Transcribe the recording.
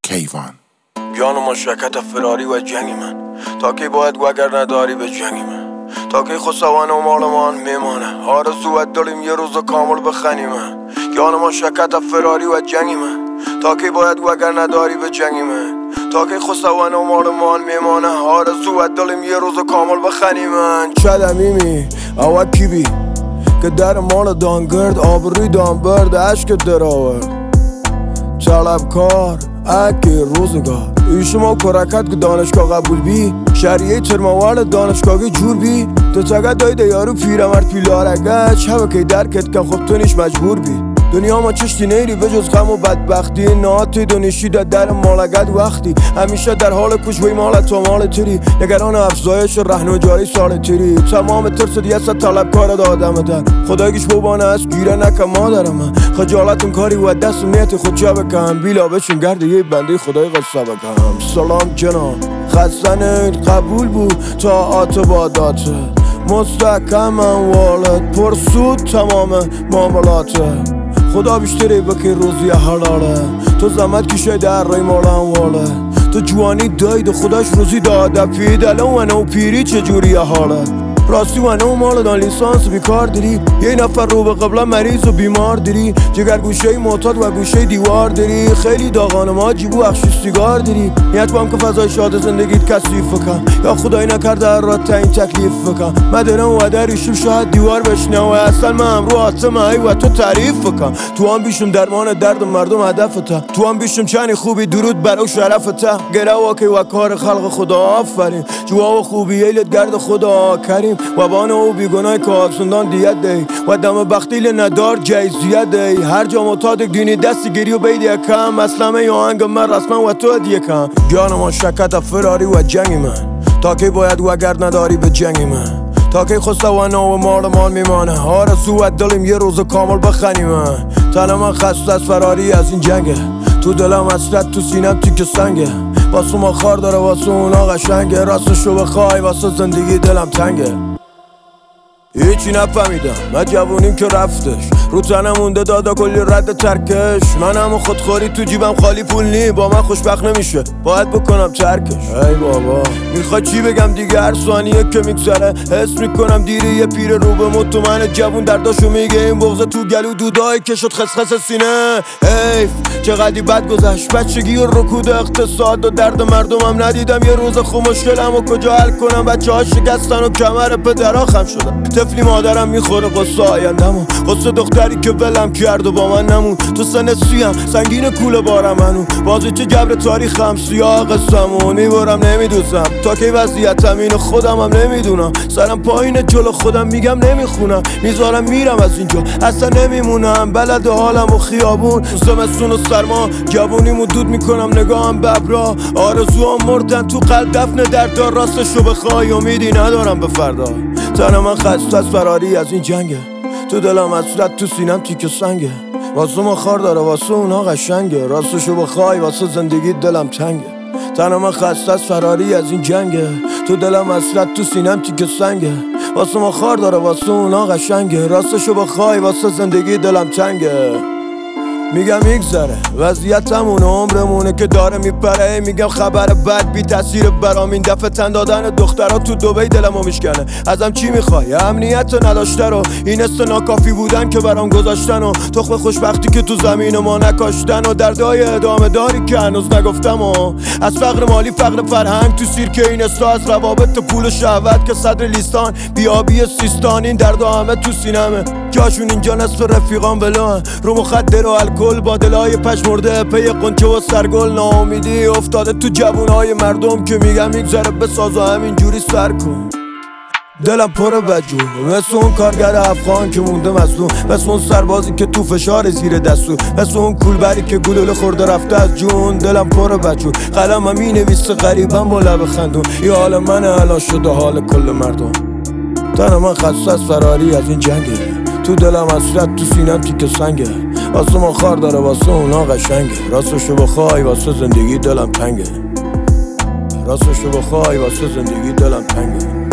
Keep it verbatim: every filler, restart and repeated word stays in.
کیوان. جان و مشرکت فراری و جنگ من، تا کی باید وگر نداری به جنگ من، تا کی خسوان و مالمان میمانه، آرزو و دلیم یه روز کامل بخنی من. جان و مشرکت فراری و جنگ من، تا کی باید وگر نداری به جنگ من، تا کی خسوان و مالمان میمانه، آرزو و دلیم یه روز کامل بخنی من. چدمیمی او کیبی که در مال دانگرد آبروی دانبرد عشق در آورد. طلبکار اکی روزگار ایشما کرکت که دانشگاه قبول بی، شریعه ترموال دانشگاهی جور بی، تو تگه دایده یارو پیرمرد پیلارگه چه که درکت کن خب تو نیش مجبور بی. دنیا ما چشتی نیری به جز غم و بدبختی، ناتی دونشی در در مالگد وقتی همیشه در حال کشوی مالت و مال تیری، نگران افزایش رهن جاری سال تیری. تمام ترس دیست طلبکار دادم در خدایگیش بوبانه است گیره نکم مادرم من، خجالتون کاری و دست نیت خود جا بکن، بیلا بشین گرد یه بنده خدای قصه بکن. سلام جناب خستن قبول بود تا آتبادات مستحکمم والد پرسود تمام معاملاته، خدا بیشتری بکی روزی حلاله، تو زحمت کشه در رای مالم واله، تو جوانی داید و خداش روزی داده، پیدله و نو پیری چجوری حاله، راستی و نو مال دان لیسانس بیکار داری، یه نفر رو به قبله مریض و بیمار داری، جگر گوشه معتاد و گوشه دیوار داری، خیلی داغان ما جیبو اخشی سیگار داری، نیت با هم که فضای شاد زندگیت کثیف کن، یا خدای نکرده هر رات تا این تکلیف کن، مدرم و دریشم شاید دیوار بشنه و اصلا من هم رو آتم ای و تو تعریف کن، تو هم بیشم درمان درد مردم هدفته، تو هم بیشم چنی خوبی درود برو شرفته، گره واقعی و کار خلق خدا آفرین، جوا و خوبی ایلت گرد خدا کریم، و بانه او بیگناه که آبسندان دیت دی و دم بختیل ندار جایزیت دی، هر جا متادک دینی دستی گیری و بیدی کم، اسلامه یا آهنگ من رسما و تو دیگه کم. جان ما شکت فراری و جنگ من، تا کی باید وگر نداری به جنگ من، تا کی خسوانه و مال مال میمانه، آرزو و دلیم یه روز کامل بخنی من. تن من خسته از فراری از این جنگه، تو دلم حسرت تو سینم تیک سنگه، واسه ما خار داره واسه اونا قشنگه، راستشو بخوای واسه زندگی دلم تنگه. هیچی نفهمیدم من جوونیم که رفتش، رو تنم مونده دادا کلی رد ترکش، من همه خودخوری تو جیبم خالی پول نی، با من خوشبخت نمیشه باید بکنم ترکش. ای بابا میخوای چی بگم دیگه، هر ثانیه که میگذره حس میکنم دیره یه پیر رو به مت و من جوون درداشو میگه، این بغض تو گلو دودایی که شد خسخس سینه. حیف چقدر بد گذشت بچگی و رکود اقتصاد و درد مردمم ندیدم، یه روز خوب مشکلمو کجا حل کنم، بچه ها شکستن و کمر پدرها خم شدن، طفلی مادرم میخوره قصه آیندمو، قصه دختری که ولم کرد و با من نمون، تو سن سیم سنگین کوله بارم منو، بازی چه جبر تاریخم سیاه قصمون، میبرم نمیدوزم تا که وضعیتم اینو خودم هم نمیدونم، سرم پایین جلو خودم میگم نمیخونم، میذارم میرم از اینجا اصلا نمیمونم، بلد حالم و خیابون زمستون و سرما، جوونیمو دود میکنم نگاهم ببرا، آرزوام مردن تو قلب دفن دردار، راستشو بخوای امیدی ندارم به فردا. تن من خسته از فراری از این جنگه، تو دلم حسرت تو سینم تیک سنگه، واسه ما خار داره واسه اونا قشنگه، راستشو بخوای واسه زندگی دلم تنگه. تن من خسته از فراری از این جنگه، تو دلم حسرت تو سینم تیک سنگه، واسه ما خار داره واسه اونا قشنگه، راستشو بخوای واسه زندگی دلم تنگه. میگم میگذره وضعیتمون عمرمونه که داره میپره، میگم خبر بد بی تاثیر برام، این دفعه تن دادن دخترها تو دبی دلمو میشکنه، ازم چی میخوای امنیت نداشته رو، این است ناکافی بودن که برام گذاشتن و تخم خوشبختی که تو زمین ما نکاشتن و دردای ادامه داری که هنوز نگفتم و از فقر مالی فقر فرهنگ تو سیرکه این است، از روابط پول شهوت که صدر لیستان بیابی سیستان، این درد همه تو سینمه، جاشون اینجا نصف رفیقان بلان رو مخدر و الکل با دلای پشمرده پی قنچه و سرگل، ناامیدی افتاده تو جوونای مردم که میگم میگذره بساز و همینجوری سر کن. دلم پر بجون مثل اون کارگر افغان که مونده مظلوم، مثل اون سربازی که تو فشار زیر دستو، مثل اون کولبری که گلوله خورده رفته از جون. دلم پر بجون قلمم مینویسه غریبم با لب خندون، یه حال من الان شده حال کل مردم. تن من خسته از فراری از این جنگه، تو دلم حسرت تو سینم تیک سنگه، واسه ما خار داره واسه اونا قشنگه، راستشو بخوای واسه زندگی دلم تنگه، راستشو بخوای واسه زندگی دلم تنگه.